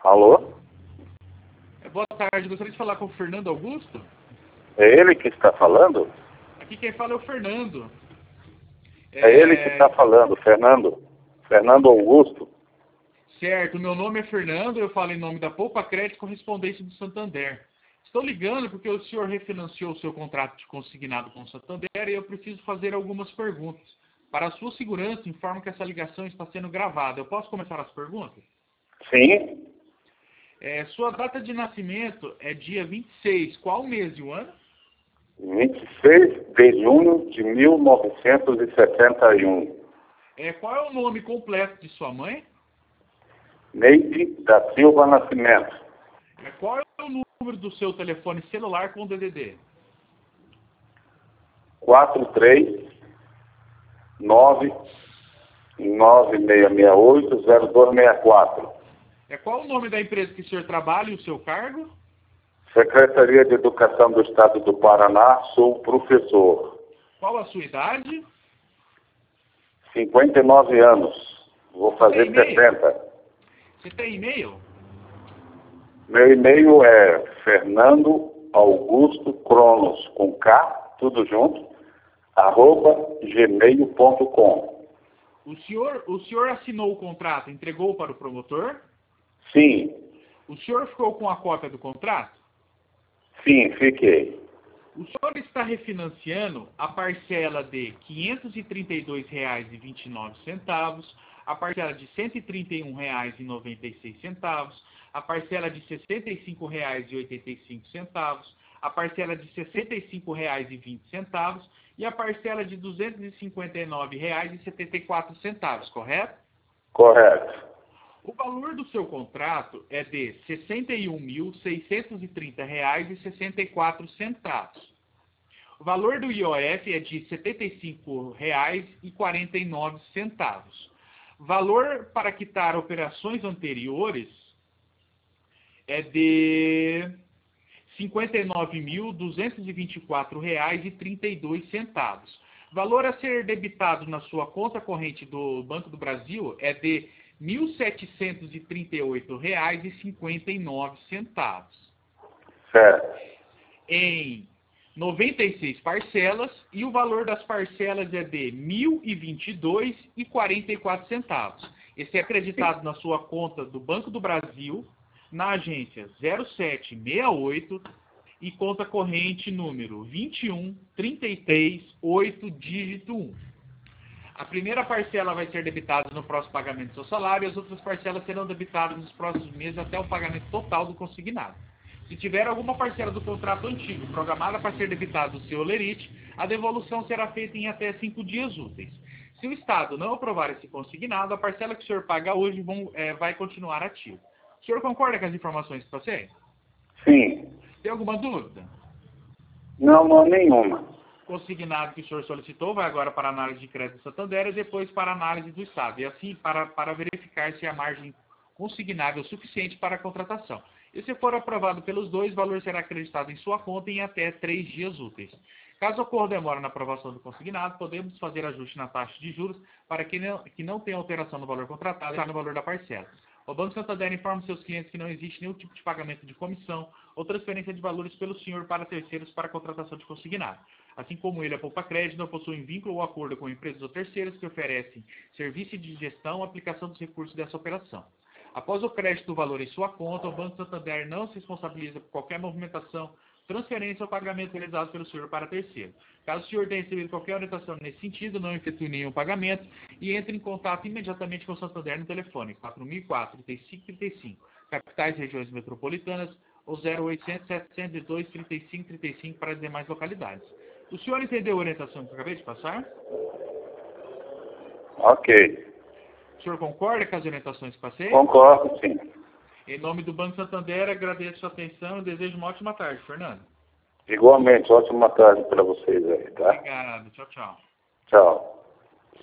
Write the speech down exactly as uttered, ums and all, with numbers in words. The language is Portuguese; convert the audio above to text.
Alô? É, boa tarde, gostaria de falar com o Fernando Augusto? É ele que está falando? Aqui quem fala é o Fernando. É, é ele que está falando, Fernando. Fernando Augusto. Certo, meu nome é Fernando, eu falo em nome da Poupa Crédito Correspondência do Santander. Estou ligando porque o senhor refinanciou o seu contrato de consignado com o Santander e eu preciso fazer algumas perguntas. Para a sua segurança, informo que essa ligação está sendo gravada. Eu posso começar as perguntas? Sim. É, sua data de nascimento é dia vinte e seis. Qual mês e o ano? vinte e seis de junho de mil novecentos e sessenta e um. É, qual é o nome completo de sua mãe? Neide da Silva Nascimento. É, qual é o número do seu telefone celular com D D D? quatro três nove nove seis seis oito zero dois seis quatro. É, qual o nome da empresa que o senhor trabalha e o seu cargo? Secretaria de Educação do Estado do Paraná, sou professor. Qual a sua idade? cinquenta e nove anos. Vou fazer Você tem e-mail? sessenta. Você tem e-mail? Meu e-mail é Fernando Augusto Cronos, com K, tudo junto, arroba gmail ponto com. O senhor, o senhor assinou o contrato, entregou para o promotor? Sim, O senhor ficou com a cópia do contrato? sim, fiquei. O senhor está refinanciando a parcela de quinhentos e trinta e dois reais e vinte e nove centavos, a parcela de cento e trinta e um reais e noventa e seis centavos, a parcela de sessenta e cinco reais e oitenta e cinco centavos, a parcela de sessenta e cinco reais e vinte centavos e a parcela de duzentos e cinquenta e nove reais e setenta e quatro centavos, correto? Correto. O valor do seu contrato é de sessenta e um mil seiscentos e trinta reais e sessenta e quatro centavos. O valor do I O F é de setenta e cinco reais e quarenta e nove centavos. Valor para quitar operações anteriores é de cinquenta e nove mil duzentos e vinte e quatro reais e trinta e dois centavos. Valor a ser debitado na sua conta corrente do Banco do Brasil é de mil setecentos e trinta e oito reais e cinquenta e nove centavos. Certo. Em noventa e seis parcelas, e o valor das parcelas é de mil e vinte e dois reais e quarenta e quatro centavos. Esse é acreditado na sua conta do Banco do Brasil, na agência zero sete seis oito e conta corrente número vinte e um, trinta e três, oito, dígito um. A primeira parcela vai ser debitada no próximo pagamento do seu salário e as outras parcelas serão debitadas nos próximos meses até o pagamento total do consignado. Se tiver alguma parcela do contrato antigo programada para ser debitada do seu holerite, a devolução será feita em até cinco dias úteis. Se o Estado não aprovar esse consignado, a parcela que o senhor paga hoje vão, é, vai continuar ativa. O senhor concorda com as informações que passei? Sim. Tem alguma dúvida? Não, não, nenhuma. Consignado que o senhor solicitou vai agora para a análise de crédito do Santander e depois para a análise do Estado. E assim para, para verificar se a margem consignável é suficiente para a contratação. E se for aprovado pelos dois, o valor será acreditado em sua conta em até três dias úteis. Caso ocorra demora na aprovação do consignado, podemos fazer ajuste na taxa de juros para que não, que não tenha alteração no valor contratado e no valor da parcela. O Banco Santander informa seus clientes que não existe nenhum tipo de pagamento de comissão ou transferência de valores pelo senhor para terceiros para a contratação de consignado. Assim como ele, a Poupa Crédito, não possui vínculo ou acordo com empresas ou terceiros que oferecem serviço de gestão ou aplicação dos recursos dessa operação. Após o crédito do valor em sua conta, o Banco Santander não se responsabiliza por qualquer movimentação, transferência ou pagamento realizado pelo senhor para terceiro. Caso o senhor tenha recebido qualquer orientação nesse sentido, não efetue nenhum pagamento e entre em contato imediatamente com o Santander no telefone quatro mil e quatro, trinta e cinco, trinta e cinco, capitais e regiões metropolitanas, ou zero oitocentos, setecentos e dois, trinta e cinco, trinta e cinco para as demais localidades. O senhor entendeu a orientação que eu acabei de passar? Ok. O senhor concorda com as orientações que passei? Concordo, sim. Em nome do Banco Santander, agradeço a sua atenção e desejo uma ótima tarde, Fernando. Igualmente, ótima tarde para vocês aí, tá? Obrigado. Tchau, tchau. Tchau.